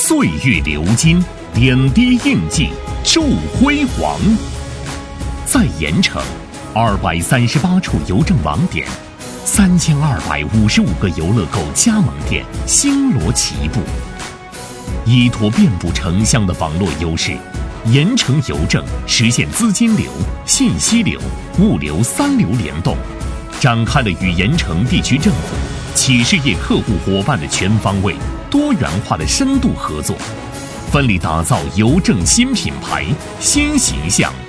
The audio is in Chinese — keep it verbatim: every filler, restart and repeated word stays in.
岁月流金，点滴印记，铸辉煌。在盐城，二百三十八处邮政网点，三千二百五十五个游乐购加盟店星罗棋布。依托遍布城乡的网络优势，盐城邮政实现资金流、信息流、物流三流联动，展开了与盐城地区政府、企事业客户伙伴的全方位、多元化的深度合作，奋力打造邮政新品牌、新形象、